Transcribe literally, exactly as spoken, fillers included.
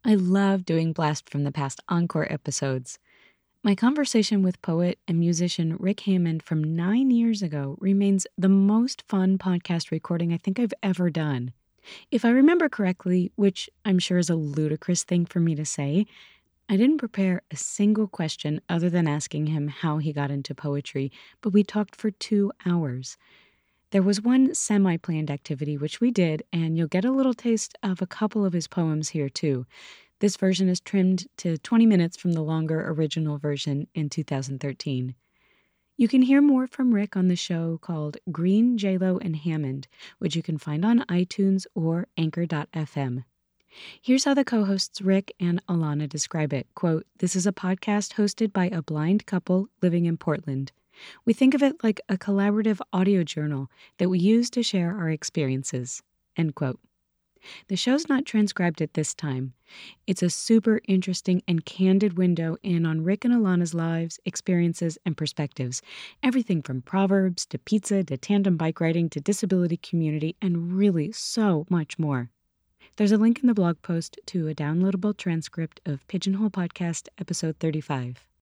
I love doing Blast from the Past encore episodes. My conversation with poet and musician Rick Hammond from nine years ago remains the most fun podcast recording I think I've ever done. If I remember correctly, which I'm sure is a ludicrous thing for me to say, I didn't prepare a single question other than asking him how he got into poetry, but we talked for two hours. There was one semi planned activity, which we did, and you'll get a little taste of a couple of his poems here, too. This version is trimmed to twenty minutes from the longer original version in two thousand thirteen. You can hear more from Rick on the show called Green, JLo, and Hammond, which you can find on iTunes or anchor dot f m. Here's how the co-hosts Rick and Alana describe it. Quote, "This is a podcast hosted by a blind couple living in Portland. We think of it like a collaborative audio journal that we use to share our experiences." End quote. The show's not transcribed at this time. It's a super interesting and candid window in on Rick and Alana's lives, experiences, and perspectives. Everything from proverbs to pizza to tandem bike riding to disability community and really so much more. There's a link in the blog post to a downloadable transcript of Pigeonhole Podcast episode thirty-five.